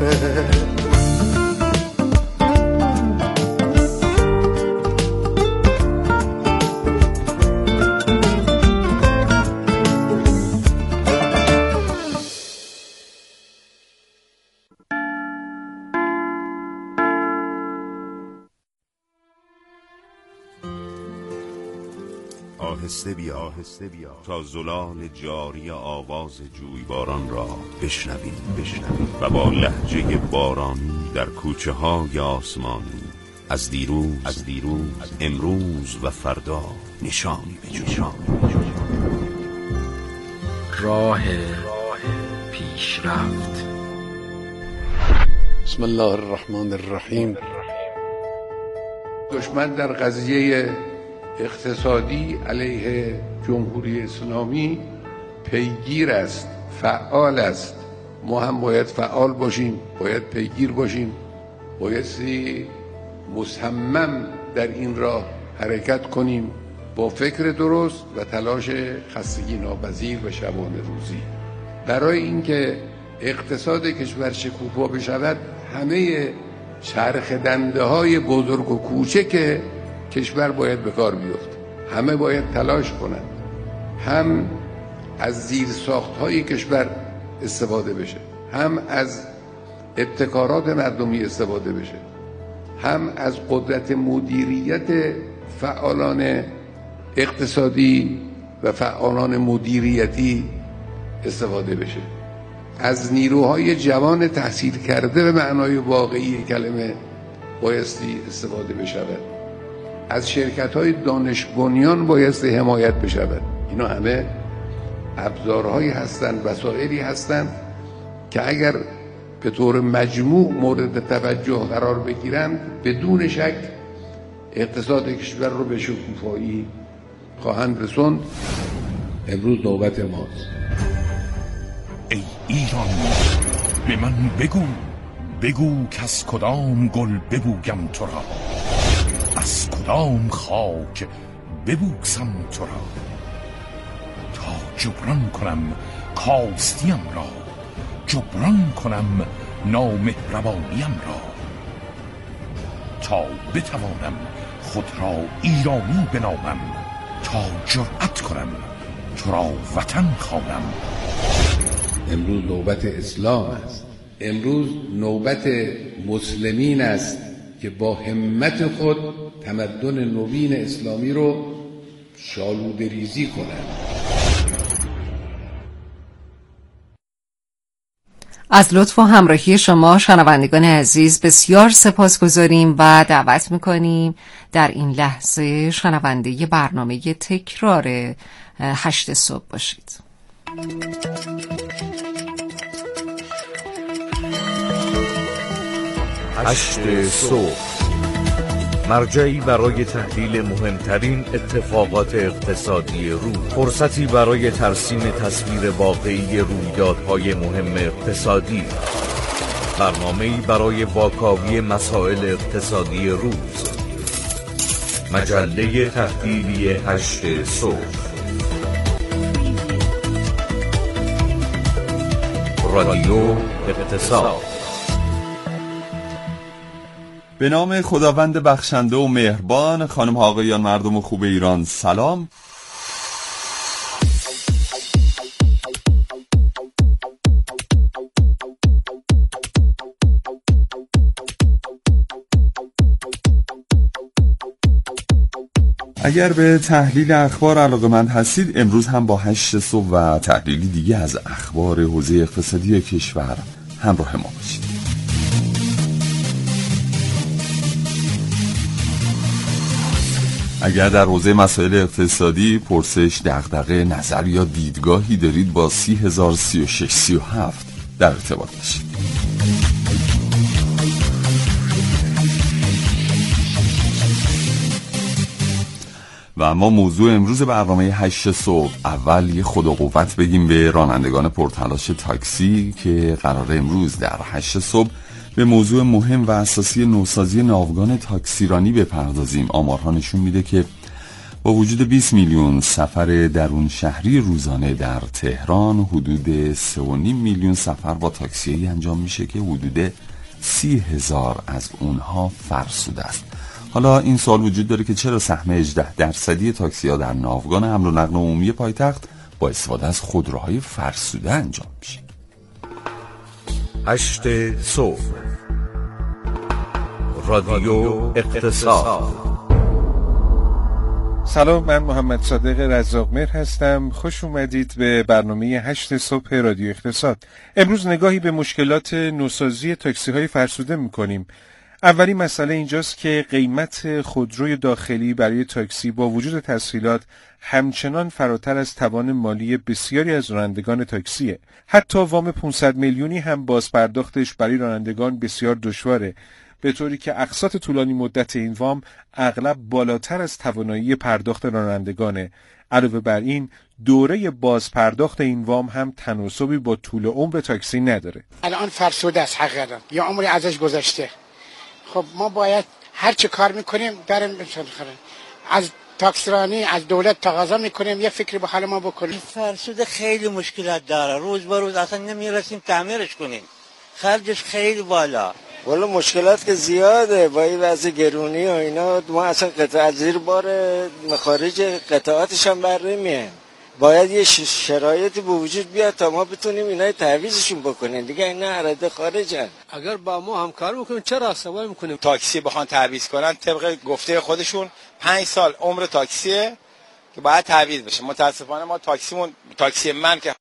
آهسته بیا تا زلال جاری آواز جویباران را بشنویم و با لهجه بارانی در کوچه های آسمانی از دیروز امروز و فردا نشانی بجوییم. راه پیشرفت. بسم الله الرحمن الرحیم. دشمن در قضیه اقتصادی علیه جمهوری اسلامی پیگیر است، فعال است. ما هم باید فعال باشیم، باید پیگیر باشیم، بایستی مصمم در این راه حرکت کنیم با فکر درست و تلاش خستگی ناپذیر و شبانه روزی برای اینکه اقتصاد کشور شکوفا بشود. همه چرخ دنده های بزرگ و کوچک کشور باید به کار بیفته، همه باید تلاش کنند، هم از زیرساخت‌های کشور استفاده بشه، هم از ابتکارات مردمی استفاده بشه، هم از قدرت مدیریت فعالان اقتصادی و فعالان مدیریتی استفاده بشه، از نیروهای جوان تحصیل کرده به معنای واقعی کلمه بایستی استفاده بشود، از شرکت‌های دانش بنیان بایستی حمایت بشود. اینا همه ابزارهایی هستند، وسایلی هستند که اگر به طور مجموع مورد توجه قرار بگیرند بدون شک اقتصاد کشور رو به شکوفایی خواهند رسوند. امروز نوبت ماست. ای ایران به من بگو که از کدام گل ببویم تو را، از کدام خاک ببوسم تو را، تا جبران کنم کاستیم را، جبران کنم نامهربانیم را، تا بتوانم خود را ایرانی بنامم، تا جرأت کنم تو را وطن خوانم. امروز نوبت اسلام است، امروز نوبت مسلمین است که با همت خود تمدن نوین اسلامی رو شالوده ریزی کنند. از لطف و همراهی شما شنوندگان عزیز بسیار سپاسگزاریم و دعوت میکنیم در این لحظه شنونده برنامه تکرار 8 صبح باشید. 8 صبح، مرجعی برای تحلیل مهمترین اتفاقات اقتصادی روز، فرصتی برای ترسیم تصویر واقعی رویدادهای مهم اقتصادی، برنامه‌ای برای واکاوی مسائل اقتصادی روز، مجله تحلیلی 8 صبح، رادیو اقتصاد. به نام خداوند بخشنده و مهربان. خانم ها آقایان، مردم خوب ایران، سلام. اگر به تحلیل اخبار علاقه‌مند هستید، امروز هم با 8 صبح و تحلیلی دیگه از اخبار حوزه اقتصادی کشور همراه ما باشید. اگر در حوزه مسائل اقتصادی پرسش، دغدغه، نظر یا دیدگاهی دارید، با 30,036-37 در ارتباط باشید. و اما موضوع امروز برنامه 8 صبح، اول یه خدا قوت بگیم به رانندگان پرتلاش تاکسی که قراره امروز در 8 صبح به موضوع مهم و اساسی نوسازی ناوگان تاکسیرانی بپردازیم. آمارها نشون میده که با وجود 20 میلیون سفر درون شهری روزانه در تهران، حدود 3.5 میلیون سفر با تاکسی انجام میشه که حدود 30,000 از اونها فرسوده است. حالا این سوال وجود داره که چرا سهم 18% تاکسی ها در ناوگان حمل و نقل عمومی پایتخت با استفاده از خودروهای فرسوده انجام میشه؟ 8 صبح رادیو اقتصاد. سلام، من محمد صادق رزاقمهر هستم. خوش اومدید به برنامه 8 صبح رادیو اقتصاد. امروز نگاهی به مشکلات نوسازی تاکسی های فرسوده میکنیم. اولی مسئله اینجاست که قیمت خودروی داخلی برای تاکسی با وجود تسهیلات همچنان فراتر از توان مالی بسیاری از رانندگان تاکسیه. حتی وام 500 میلیونی هم بازپرداختش برای رانندگان بسیار دشواره، به طوری که اقساط طولانی مدت این وام اغلب بالاتر از توانایی پرداخت رانندگانه. علاوه بر این، دوره بازپرداخت این وام هم تناسبی با طول عمر تاکسی نداره. الان فرسوده است حقیقتا، یا عمری ازش گذشته. خب ما باید هر چه کار میکنیم بریم از تاکسیرانی از دولت تقاضا میکنیم یه فکری به حال ما بکنیم. فرسوده خیلی مشکلات داره، روز به روز اصلا نمیرسیم تعمیرش کنیم، خرجش خیلی بالا. والا مشکلات که زیاده با این وضع گرونی و اینا، ما اصلا قطعه زیر بار مخارج قطعاتش هم بر نمیه. باید یه شرایطی به وجود بیاد تا ما بتونیم اینا تعویضشون بکنیم دیگه. اینا عرضه خارجن. اگر با ما همکاری بکنیم چرا سوال میکنیم؟ تاکسی بخوان تعویض کنن طبق گفته خودشون 5 سال عمر تاکسیه که باید تعویض بشه. متاسفانه ما تاکسی من که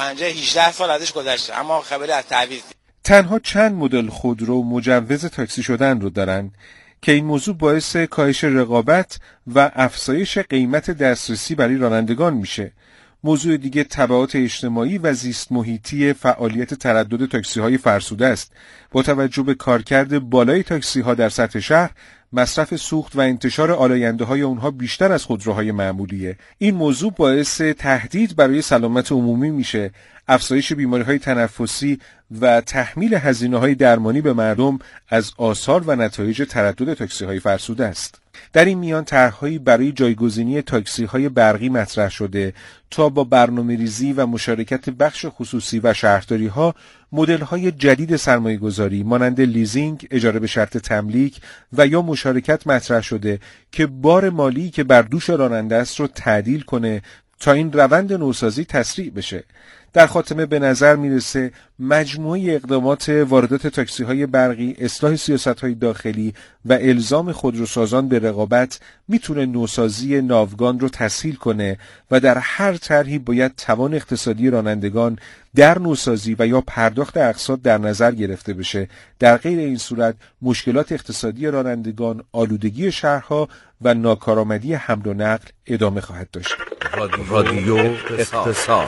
18 سال ازش گذشته اما خبری از تعویض. تنها چند مدل خودرو مجوز تاکسی شدن رو دارن که این موضوع باعث کاهش رقابت و افزایش قیمت دسترسی برای رانندگان میشه. موضوع دیگه تبعات اجتماعی و زیست محیطی فعالیت تردد تاکسی های فرسوده است. با توجه به کارکرد بالای تاکسی ها در سطح شهر، مصرف سوخت و انتشار آلاینده های اونها بیشتر از خودروهای معمولیه. این موضوع باعث تهدید برای سلامت عمومی میشه. افزایش بیماری‌های تنفسی و تحمیل هزینه‌های درمانی به مردم از آثار و نتایج تردد تاکسی‌های فرسوده است. در این میان طرح‌هایی برای جایگزینی تاکسی‌های برقی مطرح شده تا با برنامه‌ریزی و مشارکت بخش خصوصی و شهرداری‌ها مدل‌های جدید سرمایه‌گذاری مانند لیزینگ، اجاره به شرط تملیک و یا مشارکت مطرح شده که بار مالی که بر دوش راننده است رو تعدیل کنه تا این روند نوسازی تسریع بشه. در خاتمه به نظر میرسه مجموعه اقدامات واردات تاکسی‌های برقی، اصلاح سیاست‌های داخلی و الزام خودروسازان به رقابت میتونه نوسازی ناوگان رو تسهیل کنه و در هر طرحی باید توان اقتصادی رانندگان در نوسازی و یا پرداخت اقساط در نظر گرفته بشه. در غیر این صورت مشکلات اقتصادی رانندگان، آلودگی شهرها و ناکارآمدی حمل و نقل ادامه خواهد داشت. رادیو اقتصاد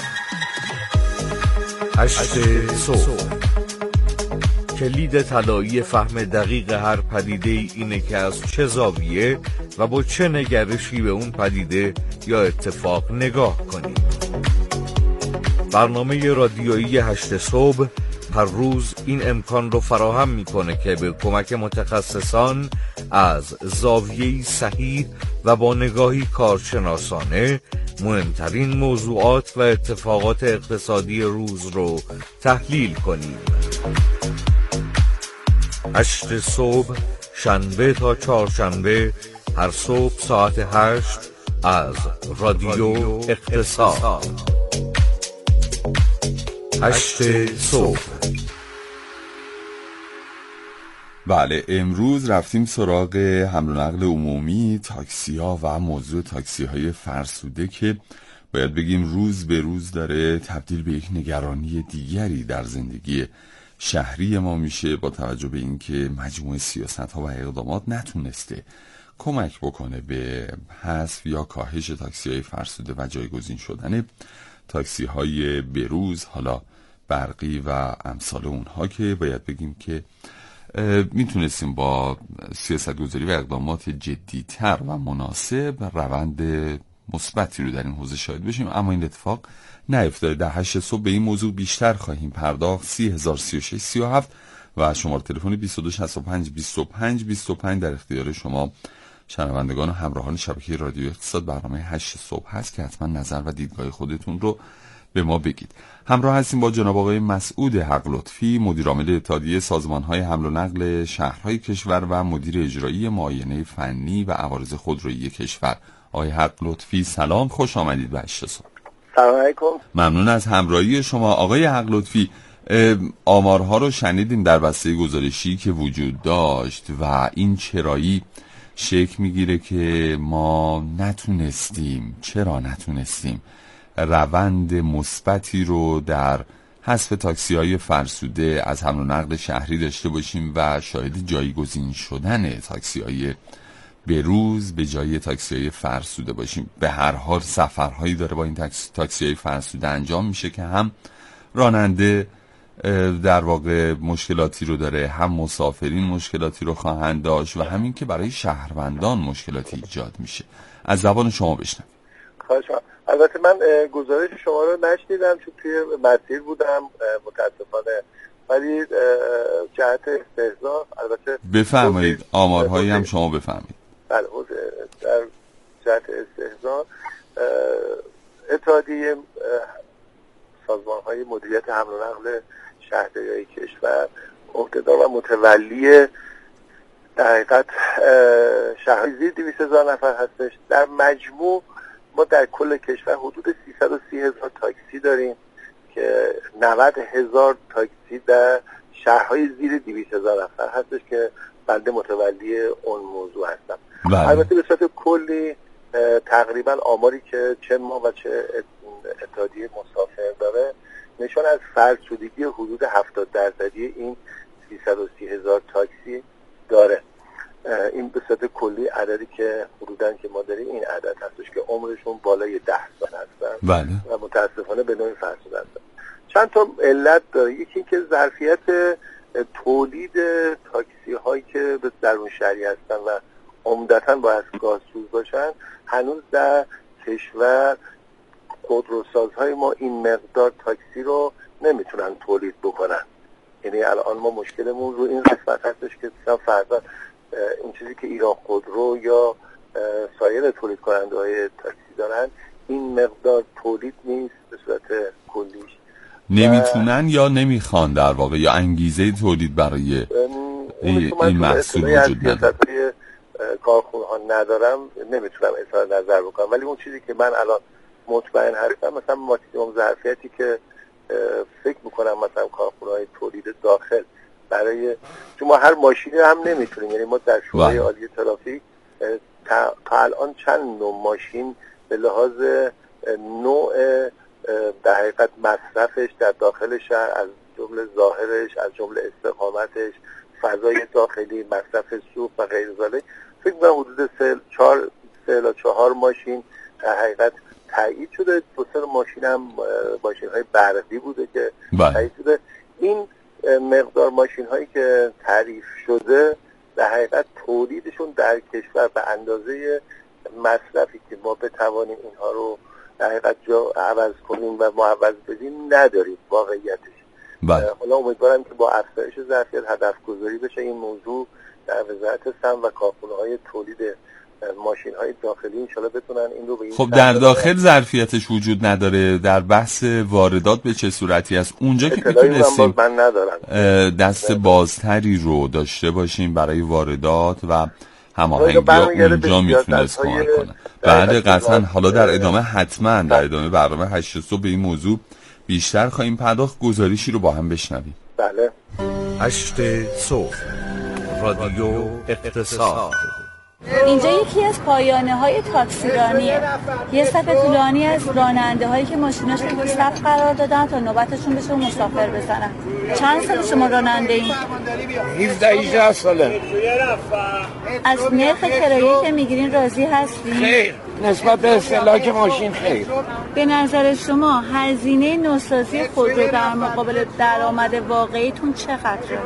8 صبح. کلید طلایی فهم دقیق هر پدیده اینه که از چه زاویه و با چه نگرشی به اون پدیده یا اتفاق نگاه کنیم. برنامه رادیویی 8 صبح هر روز این امکان رو فراهم میکنه که به کمک متخصصان از زاویه‌ای صحیح و با نگاهی کارشناسانه مهمترین موضوعات و اتفاقات اقتصادی روز رو تحلیل کنیم. 8 صبح شنبه تا چهارشنبه هر صبح ساعت 8 از رادیو اقتصاد. 8 صبح. بله، امروز رفتیم سراغ حمل و نقل عمومی، تاکسی ها و موضوع تاکسی های فرسوده که باید بگیم روز به روز داره تبدیل به یک نگرانی دیگری در زندگی شهری ما میشه، با توجه به اینکه مجموعه سیاست ها و اقدامات نتونسته کمک بکنه به حذف یا کاهش تاکسی های فرسوده و جایگزین شدن تاکسی های بروز، حالا برقی و امثال اونها، که باید بگیم که میتونستیم با سیاستگذاری و اقدامات جدی‌تر و مناسب روند مثبتی رو در این حوزه شاهد بشیم، اما این اتفاق نیفتاده. در 8 صبح به این موضوع بیشتر خواهیم پرداخت. 30,036 37 و شماره تلفن 2265 25 25 در اختیار شما شنوندگان و همراهان شبکه رادیو اقتصاد برنامه 8 صبح هست که حتما نظر و دیدگاه خودتون رو به ما بگید. همراه هستیم با جناب آقای مسعود حق لطفی، مدیر عامل اتحادیه سازمان‌های حمل و نقل شهرهای کشور و مدیر اجرایی معاینه فنی و عوارض خودرویی کشور. آقای حق لطفی سلام، خوش آمدید به 8 صبح. سلام علیکم. ممنون از همراهی شما. آقای حق لطفی، آمارها رو شنیدیم در بسته گزارشی که وجود داشت و این چرایی شکل میگیره که ما چرا نتونستیم روند مثبتی رو در حذف تاکسی‌های فرسوده از حمل و نقل شهری داشته باشیم و شاهد جایگزین شدن تاکسی‌های بروز به جای تاکسی‌های فرسوده باشیم. به هر حال سفرهایی داره با این تاکسی‌های فرسوده انجام میشه که هم راننده در واقع مشکلاتی رو داره، هم مسافرین مشکلاتی رو خواهند داشت و همین که برای شهروندان مشکلاتی ایجاد میشه. از زبان شما بشنویم. خواهشم. البته من گزارش شما رو نشنیدم چون توی مسیر بودم متاسفانه، ولی جهت استحضار البته بفرمایید، آمارهایی هم شما بفرمایید. بله، در جهت استحضار اتحادیه سازمان‌های مدیریت حمل و نقل شهرداری کشور عهدهدار و متولی در حقیقت شهرهای زیر 200,000 نفر هستش. در مجموع ما در کل کشور حدود 330,000 تاکسی داریم که 90,000 تاکسی در شهرهای زیر 200,000 نفر هستش که بنده متولی اون موضوع هستم. البته به صورت کلی تقریبا آماری که چه ما و چه اتحادیه مسافر داره نشان از فرسودگی حدود 70% این 330,000 تاکسی داره. این به صورت کلی عددی که حدوداً که ما داریم این عدد هستش که عمرشون بالای 10 سال هستن. بله. و متاسفانه به نوعی فرسوده هستن. چند تا علت داره. یکی این که ظرفیت تولید تاکسی هایی که به درون شهری هستن و عمدتاً باید گازسوز باشن هنوز در کشور خودروسازهای ما این مقدار تاکسی رو نمیتونن تولید بکنن. یعنی الان ما مشکلمون رو این قسمت هستش که فرضاً این چیزی که ایران خودرو یا سایر تولید کننده های تاکسی دارن این مقدار تولید نیست به صورت کلیش. نمیتونن یا نمیخوان در واقع، یا انگیزه تولید برای این محصول وجود نداره. کارخونه ها ندارم نمیتونم اظهار نظر بکنم، ولی اون چیزی که من الان مطمئن هستم مثلا ماکسیمم ظرفیتی که فکر میکنم مثلا کارخونه های تولید داخل برای، چون ما هر ماشینی هم نمیتونیم، یعنی ما در شورای عالی ترافیک تا الان چند نوع ماشین به لحاظ نوع در حقیقت مصرفش در داخل شهر از جمله ظاهرش، از جمله استقامتش، فضای داخلی، مصرف سوق و غیر ذالک، فکر می‌کنم حدود 3 ماشین در حقیقت تایید شده. 2 ماشین هم ماشین‌های برقی بوده که تایید شده. این مقدار ماشین‌هایی که تعریف شده در حقیقت تولیدشون در کشور به اندازه مصرفی که ما بتوانیم اینها رو در حقیقت جا عوض کنیم و معوض بدیم نداریم واقعیتش. حالا امیدوارم که با افزایش ظرفیت هدف گذاری بشه این موضوع در وزارت سمت و کارخانه‌های تولید ماشین‌های داخلی انشالله بتونن این رو به این. خب در داخل ظرفیتش وجود نداره. در بحث واردات به چه صورتی است؟ اونجا که میتونستیم دست بازتری رو داشته باشیم برای واردات و هماهنگی اونجا میتونست کمک کنه. بعد قطعا حالا در ادامه حتما در ادامه برنامه 8 صبح به این موضوع بیشتر خواهیم پرداخت. گزارشی رو با هم بشنویم. بله. 8 صبح رادیو اقتصاد. اینجا یکی از پایانه‌های تاکسیرانیه. یه صف طولانی از راننده‌هایی که ماشیناشون رو صف قرار دادن تا نوبتشون بشه و مسافر بزنن. چند سال شما راننده این؟ 17-18 ساله. از نرخ کرایه‌ای که میگیرین راضی هستین؟ خیر. نسبت به استهلاک ماشین خیر. به نظر شما هزینه نوسازی خودرو در مقابل درآمد واقعیتون چقدره؟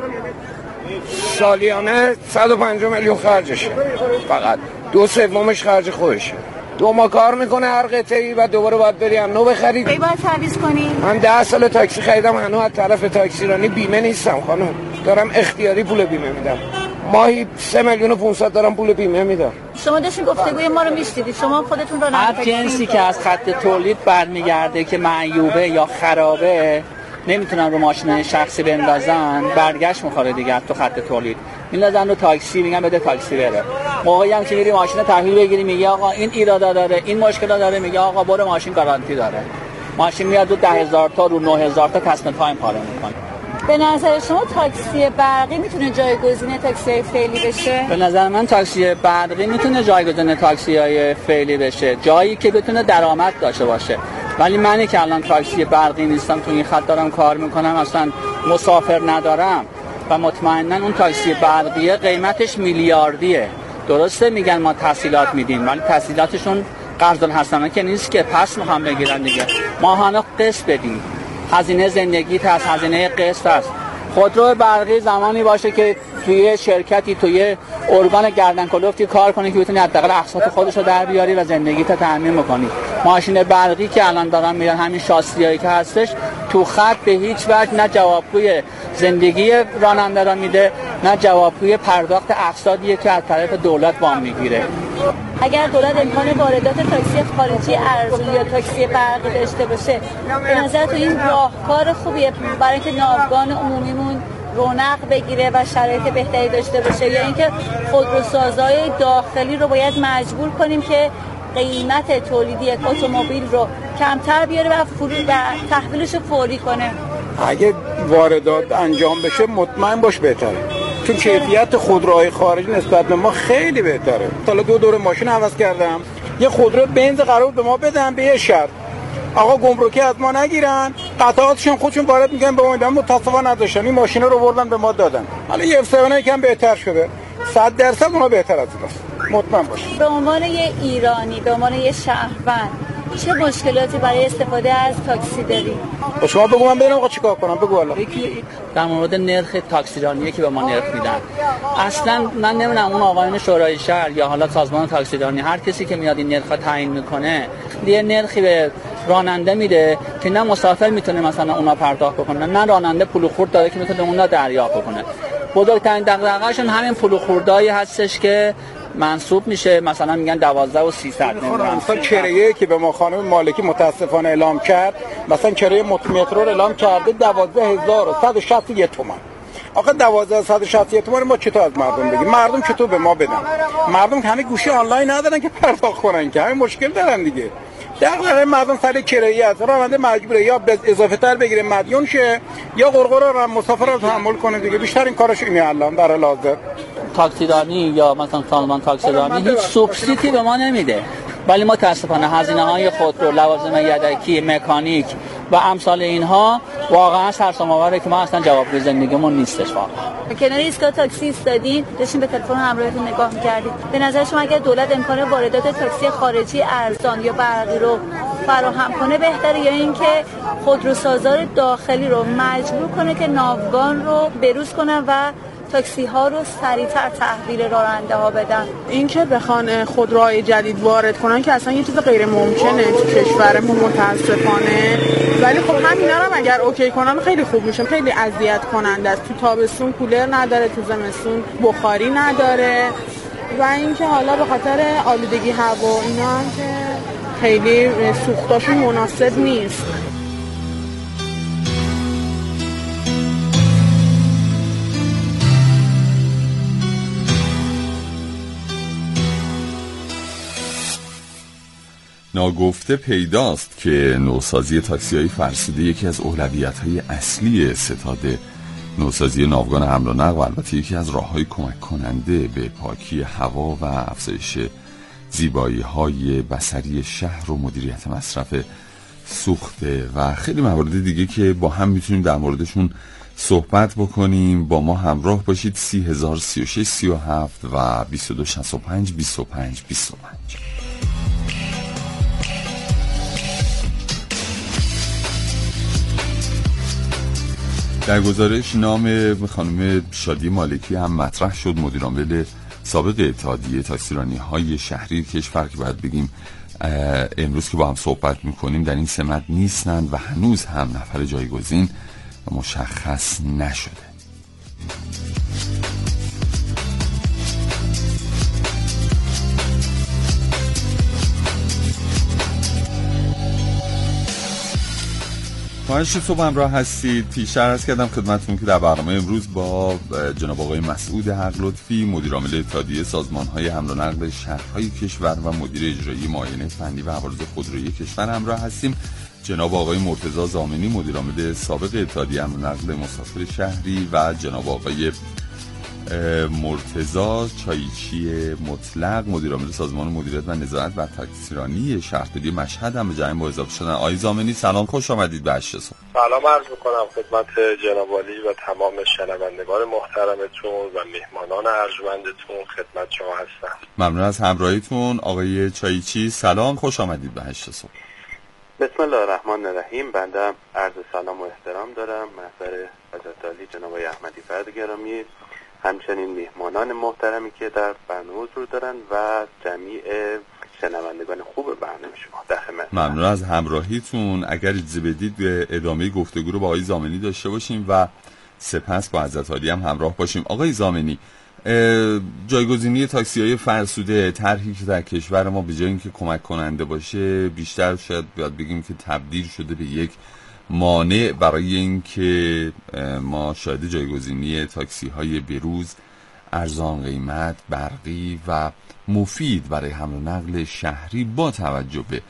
سالیانه 150 میلیون خرجشه، فقط 2/3 خرج خودشه. 2 ماه کار میکنه هر قطعه‌ای و دوباره باید بری نو بخرید. کی باید تعویض کنی؟ من 10 سال تاکسی خریدم، هنوز از طرف تاکسیرانی بیمه نیستم خانم، دارم اختیاری پول بیمه میدم. ماهی 3,500,000 دارم پول بیمه میدم. شما داشتین گفتگوی ما رو میشنیدید، شما خودتون رو هر جنسی که از خط تولید برمیگرده که معیوبه یا خرابه نمیتونن رو ماشین شخصی بندازن، برگشت میخوره دیگه تو خط تولید، میندازن رو تاکسی، میگن بده تاکسی بره. موقعی هم که میری ماشین تحویل بگیری میگه آقا این ایرادا داره، این مشکلا داره، میگه آقا برو ماشین گارانتی داره. ماشین میاد رو 10,000 تا رو 9,000 تا تصم تایم پاره میکنه. به نظر شما تاکسی برقی میتونه جایگزین تاکسی فعلی بشه؟ به نظر من تاکسی برقی میتونه جایگزین تاکسی‌های فعلی بشه، جایی که بتونه درآمد داشته باشه. ولی منی که الان تاکسی برقی نیستم، تو این خط دارم کار میکنم، اصلا مسافر ندارم و مطمئنا اون تاکسی برقیه قیمتش میلیاردیه. درسته میگن ما تسهیلات میدیم، ولی تسهیلاتشون قرض الحسنه که نیست که پس میخوام بگیرن دیگه. ماهانه قسط بدیم، هزینه زندگیت هست، هزینه قسط هست. خودرو برقی زمانی باشه که توی شرکتی، توی ارگان گردن کلفتی کار کنی که بتونی حداقل اقساط خودش رو در بیاری و زندگیت تامین بکنی. ماشین برقی که الان دارن میرن، همین شاسیایی که هستش تو خط به هیچ وجه نه جوابگوی زندگی راننده را میده، نه جوابگوی پرداخت اقساطیه که از طرف دولت وام میگیره. اگر دولت امکان واردات تاکسی خارجی ارزون یا تاکسی برقی داشته باشه، به نظر تو این راهکار خوبیه برای اینکه ناوگان عمومیمون رونق بگیره و شرایط بهتری داشته باشه، یا اینکه خودروسازهای داخلی رو باید مجبور کنیم که قیمت تولیدی اتومبیل رو کمتر بیاره و تحویلش فوری کنه؟ اگه واردات انجام بشه مطمئن باش بهتره، چون کیفیت خودروهای خارجی نسبت به ما خیلی بهتره. حالا 2 دور ماشین عوض کردم، یه خودرو بنز قرار به ما بدن به یه شرط، آقا گمرکی از ما نگیرن، قطعاتشون خودشون وارد میگن به ما، متاسفانه نداشتن، این ماشینا رو بردن به ما دادن. حالا یه F7 یکم بهتر شده، 100% اونا بهتر از ایناست، مطمئن باش. به عنوان یه ایرانی، به عنوان یه شهروند، چه مشکلاتی برای استفاده از تاکسی داری؟ شما بگو من بدونم آقا چیکار کنم، بگو والا. در مورد نرخ تاکسیرانی که به ما نرخ میدن، اصلا من نمیدونم اون آقایان شورای شهر یا حالا سازمان تاکسیرانی، هر کسی که میاد این نرخ تعیین میکنه یه نرخی به راننده میده که نه مسافر میتونه مثلا اونا پرداخت بکنه، نه راننده پول خورد داره که میتونه اونا دریافت بکنه. بزرگترین دغدغه‌شون همین پول خوردایی هستش که منصوب میشه، مثلا میگن 12,300. مثلا کرایه‌ای که به ما خانم مالکی متاسفانه اعلام کرد، مثلا کرایه مترو اعلام کرده 12,161 تومان. آقا 12,161 تومان ما چطور از مردم بگیم؟ مردم چطور به ما بدن؟ مردم همه گوشی آنلاین ندارن که پرداخت کنن، که همین مشکل دارن دیگه. دقیقاً مردم سر کرایه است، راننده مجبوره یا اضافه تر بگیره مدیون شه، یا قرقرا را مسافر رو تحمل کنه دیگه. بیشتر این کارش اینه الان در حال حاضر. تاکسیدانی یا مثلا سازمان تاکسیدانی هیچ سوبسیدی به ما نمیده، ولی متاسفانه هزینه‌های خودرو، لوازم یدکی، مکانیک و امثال اینها واقعا سرسام‌آوره که ما اصلا جوابگوی زندگیمون نیستش. واقعا کنار ایستگاه تاکسی ایستادین، داشتین به تلفن همراهتون نگاه می‌کردید. به نظر شما اگر دولت امکان واردات تاکسی خارجی ارزان یا برقی رو فراهم کنه بهتره، یا اینکه خودروسازان داخلی رو مجبور کنه که ناوگان رو بروز کنن و تاکسی ها رو سریعتر تحویل راننده ها بدن؟ این که بخوان خودروهای جدید وارد کنن که اصلا یه چیز غیر ممکنه تو کشورمون متاسفانه، ولی خب همینا رو اگر اوکی کنن خیلی خوب میشه. خیلی اذیت کننده است، تو تابستون کولر نداره، تو زمستون بخاری نداره، و اینکه حالا به خاطر آلودگی هوا اینا هم که خیلی سوختاشون مناسب نیست. ناگفته پیداست که نوسازی تاکسی‌های فرسوده یکی از اولویت‌های اصلی ستاد نوسازی ناوگان حمل و نقل و البته یکی از راه‌های کمک کننده به پاکی هوا و افزایش زیبایی‌های بصری شهر و مدیریت مصرف سوخته و خیلی موارد دیگه که با هم میتونیم در موردشون صحبت بکنیم. با ما همراه باشید. 30,036 37 و 2265 25 25. در گزارش نام خانم شادی مالکی هم مطرح شد، مدیرعامل سابق اتحادیه تاکسیرانی‌های شهری کشور که باید بگیم امروز که با هم صحبت میکنیم در این سمت نیستند و هنوز هم نفر جایگزین مشخص نشده. 8 صبح همراه هستید. پیشتر عرض کردم خدمتتون که در برنامه امروز با جناب آقای مسعود حق لطفی مدیر عامل اتحادیه سازمان‌های حمل و نقل شهرهای کشور و مدیر اجرایی معاینه فنی و عوارض خودرویی کشور همراه هستیم. جناب آقای مرتضی زامنی مدیر عامل سابق اتحادیه حمل و نقل مسافر شهری و جناب آقای مرتضی چایچی مطلق مدیر عامل سازمان مدیریت و نظارت بر تاکسیرانی شهرداری مشهد هم به جمع با اضافه شدن. آقای زامنی سلام، خوش آمدید به 8 صبح. سلام عرض می‌کنم خدمت جناب عالی و تمام شنوندگان محترمتون و مهمانان ارجمندتون. خدمت شما هستم. ممنون از همراهیتون. آقای چایچی سلام، خوش آمدید به 8 صبح. بسم الله الرحمن الرحیم. بنده عرض سلام و احترام دارم محضر حضرت عالی جناب احمدی فرد گرامی، همچنین میهمانان محترمی که در برنامه حضور دارن و جمیع شنوندگان خوب برنامه شما. در خدمت. ممنون از همراهیتون. اگر اجازه بدید به ادامه گفتگو رو با آقای زامنی داشته باشیم و سپس با حضرت عالی هم همراه باشیم. آقای زامنی، جایگزینی تاکسی‌های فرسوده طرحی که در کشور ما به جای اینکه کمک کننده باشه بیشتر شاید باید بگیم که تبدیل شده به یک مانع برای اینکه ما شاهد جایگزینی تاکسی‌های بروز، ارزان قیمت، برقی و مفید برای حمل و نقل شهری با توجه به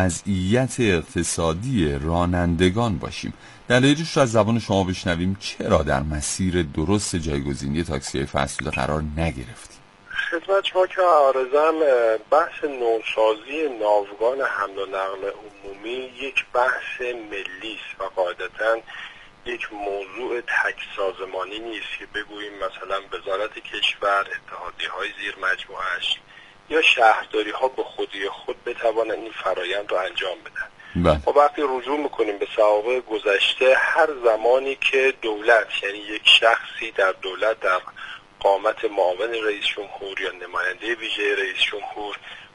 وضعیت اقتصادی رانندگان باشیم. دلایلش رو از زبان شما بشنویم. چرا در مسیر درست جایگزینی تاکسی‌های فرسوده قرار نگرفتیم؟ خدمت شما که عارضم بحث نوسازی ناوگان حمل و نقل عمومی یک بحث ملی است و قاعدتاً یک موضوع تک سازمانی نیست که بگوییم مثلا وزارت کشور، اتحادیه‌های زیر مجموعه‌اش یا شهرداری‌ها به خودی خود بتوانند این فرایند رو انجام بدن. ما وقتی رجوع میکنیم به سوابق گذشته، هر زمانی که دولت یعنی یک شخصی در دولت در قامت معاون رئیس جمهور یا نماینده ویژه رئیس جمهور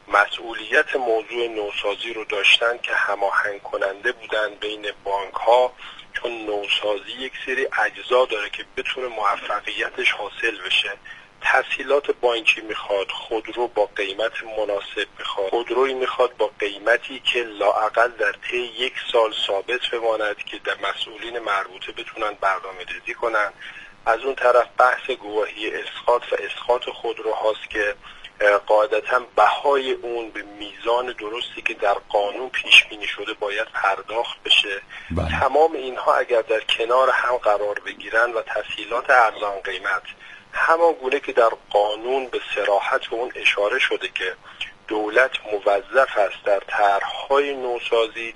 مسئولیت موضوع نوسازی رو داشتن که هماهنگ کننده بودن بین بانک ها، چون نوسازی یک سری اجزا داره که بتونه موفقیتش حاصل بشه. تسهیلات بانکی میخواد، خودرو با قیمت مناسب میخواد، خودرویی میخواد با قیمتی که لااقل در طی 1 سال ثابت بماند که در مسئولین مربوطه بتونن برنامه‌ریزی کنن. از اون طرف بحث گواهی اسقاط و اسقاط خودرو هاست که قاعدتاً بهای اون به میزان درستی که در قانون پیش بینی شده باید پرداخت بشه. تمام اینها اگر در کنار هم قرار بگیرن و تسهیلات ارزان قیمت همان گونه که در قانون به صراحت به اون اشاره شده که دولت موظف است در طرح‌های نوسازی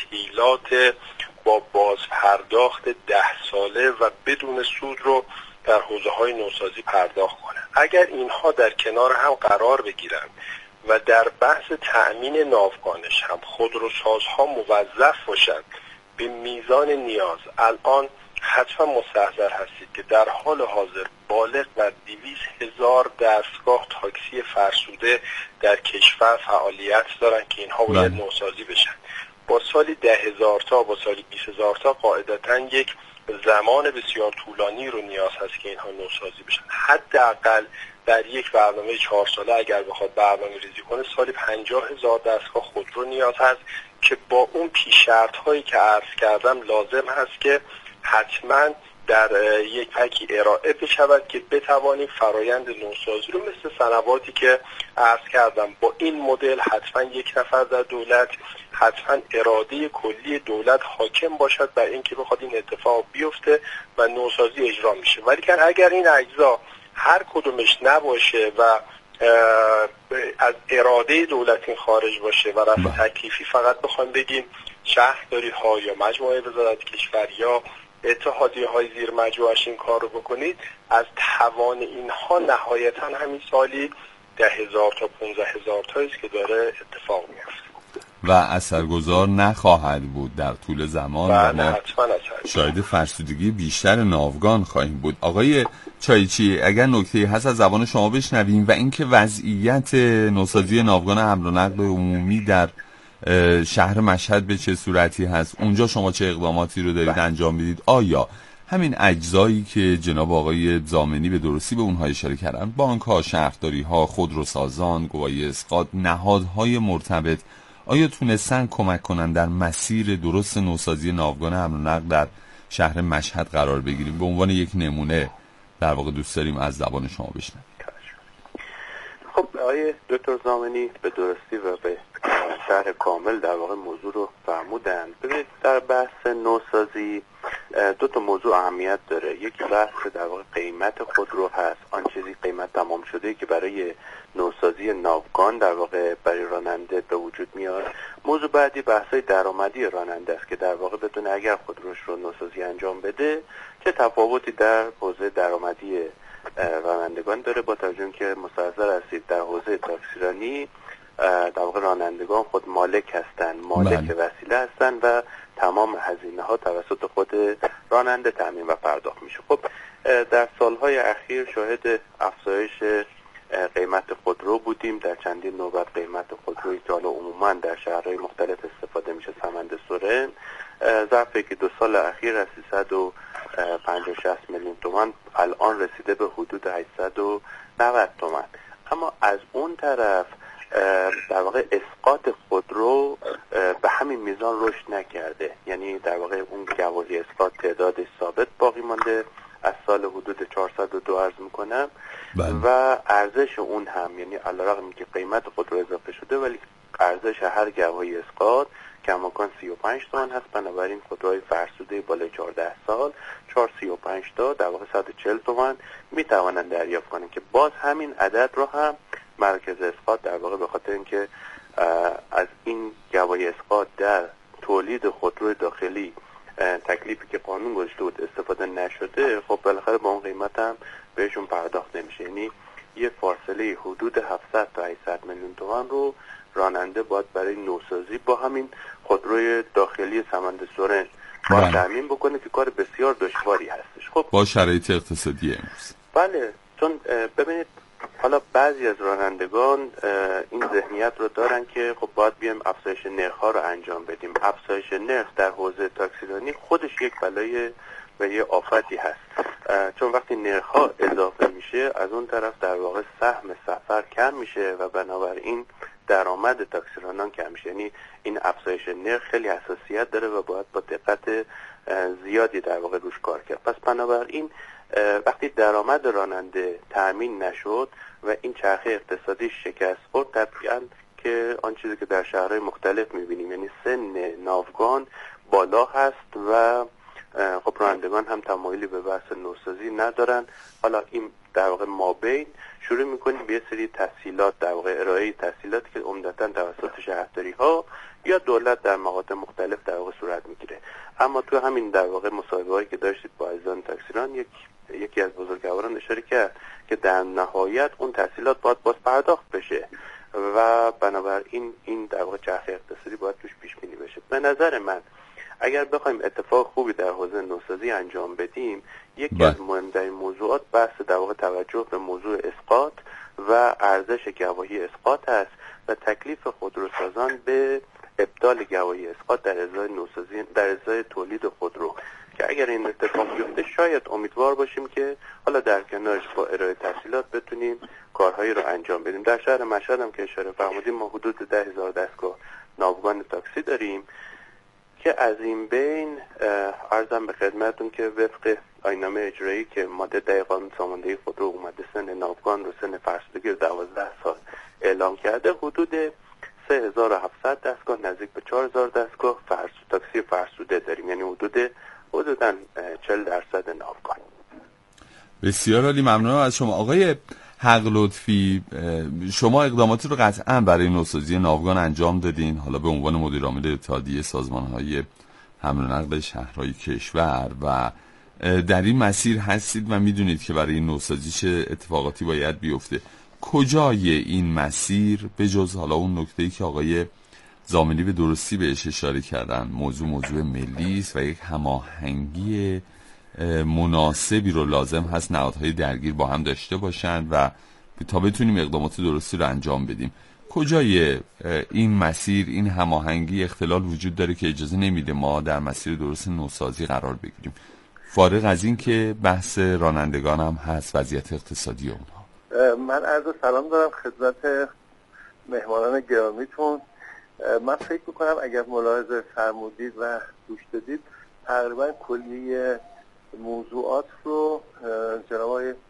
تسهیلات با بازپرداخت 10 ساله و بدون سود رو در حوزه‌های نوسازی پرداخت کنه. اگر اینها در کنار هم قرار بگیرن و در بحث تأمین ناوگانش هم خودروسازها موظف باشند به میزان نیاز، الان حتما مستحضر هستید که در حال حاضر بالغ بر 200,000 دستگاه تاکسی فرسوده در کشور فعالیت دارن که اینها باید نوسازی بشن. با سالی 10,000 تا با سالی 20,000 تا قاعدتاً یک زمان بسیار طولانی رو نیاز هست که اینها نوسازی بشن. حداقل در یک برنامه 4 ساله اگر بخواد برنامه ریزی کنه سالی 50,000 دستگاه خودرو نیاز هست که با اون پیش‌شرط هایی که عرض کردم لازم هست که حتما در یک پکی ارائه بشود که بتوانیم فرایند نوسازی رو مثل سنواتی که عرض کردم با این مدل حتما یک نفر در دولت، حتما اراده کلی دولت حاکم باشد بر اینکه بخواد این اتفاق بیفته و نوسازی اجرا میشه. ولی که اگر این اجزا هر کدومش نباشه و از اراده دولت این خارج باشه و رفع تکلیفی فقط بخوایم بگیم شهرداری ها یا مجموعه وزارت کشور یا اتحادیه‌های زیر مجموعه‌اش این کار رو بکنید، از توان اینها نهایتاً همین سالی 10,000 تا 15,000 تا است که داره اتفاق میفته و اثرگذار نخواهد بود در طول زمان و ما شاهد فرسودگی بیشتر ناوگان خواهیم بود. آقای چایچی، اگر نکته‌ای هست از زبان شما بشنویم و اینکه وضعیت نوسازی ناوگان حمل و نقل عمومی در شهر مشهد به چه صورتی هست، اونجا شما چه اقداماتی رو دارید انجام میدید؟ آیا همین اجزایی که جناب آقای زامنی به درستی به اونها اشاره کردن، بانک‌ها، شهرداری‌ها، خودروسازان، گواهی اسقاط، نهادهای مرتبط، آیا تونستن کمک کنن در مسیر درست نوسازی ناوگان حمل و نقل در شهر مشهد قرار بگیریم؟ به عنوان یک نمونه در واقع دوست داریم از زبان شما بشنویم. خب آقای دکتر ضامنی به درستی و به شرح کامل در واقع موضوع رو فرمودن. ببینید در بحث نوسازی دو تا موضوع اهمیت داره. یکی بحث در واقع قیمت خودرو هست، آن چیزی قیمت تمام شده که برای نوسازی ناوگان در واقع برای راننده به وجود میاد. موضوع بعدی بحث‌های درآمدی راننده است که در واقع بدونه اگر خودروش رو نوسازی انجام بده چه تفاوتی در حوزه درآمدی رانندگان داره، با توجه که مستحضر هستید در حوزه تاکسیرانی در واقع رانندگان خود مالک هستند، مالک وسیله هستند و تمام هزینه ها توسط خود راننده تامین و پرداخت میشه. خب در سالهای اخیر شاهد افزایش قیمت خودرو بودیم. در چندین نوبت قیمت خودرویی که حالا عموما در شهرهای مختلف استفاده میشه سمند سرن ظرف یکی 2 سال اخیر از 350-60 میلیون تومان الان رسیده به حدود 890 تومان. اما از اون طرف در واقع اسقاط خودرو به همین میزان رشد نکرده، یعنی در واقع اون گواهی اسقاط تعدادش ثابت باقی مانده، از سال حدود 402 عرض میکنم و ارزش اون هم، یعنی علیرغم که قیمت خودرو اضافه شده ولی ارزش هر گواهی اسقاط کماکان 35 تومان هست. بنابراین خودروهای فرسوده بالای 14 سال 435 تا در واقع 140 تومان میتوانند دریافت کنند که باز همین عدد رو هم مرکز اسقاط در واقع به خاطر اینکه از این گواهی اسقاط در تولید خودروی داخلی تکلیفی که قانون گذاشته بود استفاده نشده، خب بالاخره با اون قیمت هم بهشون پرداخت نمیشه. یعنی یه فاصله حدود 700 تا 800 میلیون تومان رو راننده باید برای نوسازی با همین خودروی داخلی سمند سرن باید تامین بکنه که کار بسیار دشواری هستش. خب با شرایط اقتصادی امروز بله، چون ببینید حالا بعضی از رانندگان این ذهنیت رو دارن که خب باید بیایم افزایش نرخ‌ها رو انجام بدیم. افزایش نرخ در حوزه تاکسیرانی خودش یک بلای و یه آفتی هست، چون وقتی نرخ‌ها اضافه میشه از اون طرف در واقع سهم سفر کم میشه و بنابراین درآمد تاکسیرانان کم میشه. یعنی این افزایش نرخ خیلی حساسیت داره و باید با دقت زیادی در واقع روش کار کرد. پس بنابراین وقتی درآمد راننده تأمین نشد و این چرخه اقتصادی شکست خورد، طبیعاً که آن چیزی که در شهرهای مختلف میبینیم، یعنی سن ناوگان بالا هست و خب رانندگان هم تمایلی به بحث نوسازی ندارن. حالا این در واقع مابین شروع میکنیم به یه سری تسهیلات، در واقع ارائه تسهیلاتی که عمدتاً توسط شهرداری ها یا دولت در مقاطع مختلف در واقع صورت میگیره. اما تو همین در واقع مصاحبه‌ای که داشتید با عزیزان تاکسیران یکی از بزرگواران اشاره کرد که در نهایت اون تسهیلات باید باز پرداخت بشه و بنابراین این در واقع چرخه اقتصادی باید توش پیش بینی بشه. به نظر من اگر بخوایم اتفاق خوبی در حوزه نوسازی انجام بدیم، یکی از مهمترین موضوعات بحث در واقع توجه به موضوع اسقاط و ارزش گواهی اسقاط است و تکلیف خودروسازان به ابطال گواهی اسقاط در ازای نوسازی، در ازای تولید خودرو، که اگر این اتفاق بیفته شاید امیدوار باشیم که حالا در کنارش با ارائه تسهیلات بتونیم کارهایی رو انجام بدیم. در شهر مشهد هم که اشاره فرمودیم ما حدود 10,000 دستگاه ناوگان تاکسی داریم که از این بین عرضم به خدمتون که وفق آیین‌نامه اجرایی که ماده 10 قانون ساماندهی خودرو اومده سن ناوگان رو سن فرسودگی رو 12 سال اعلام کرده، حدود 3,700 دستگاه نزدیک به 4,000 دستگاه تاکسی فرسوده داریم، یعنی حدوداً 40% ناوگان. بسیار عالی، ممنونم از شما آقای حق لطفی. شما اقداماتی رو قطعا برای نوسازی ناوگان انجام دادین، حالا به عنوان مدیر عامل اتحادیه سازمان‌های حمل و نقل شهرهای کشور و در این مسیر هستید و میدونید که برای نوسازی چه اتفاقاتی باید بیفته. کجای این مسیر به جز حالا اون نکته‌ای که آقای ضامنی به درستی بهش اشاره کردن، موضوع ملی است و یک هماهنگی مناسبی رو لازم هست نهادهای درگیر با هم داشته باشند و تا بتونیم اقدامات درستی رو انجام بدیم. کجای این مسیر این هماهنگی اختلال وجود داره که اجازه نمیده ما در مسیر درست نوسازی قرار بگیریم؟ فارغ از این که بحث رانندگان هم هست، وضعیت اقتصادی اونها. من عرض سلام دارم خدمت مهمانان گرامیتون من فکر میکنم اگر ملاحظه فرمودید و گوش دادید تقریبا کلیه موضوعات رو جناب آقای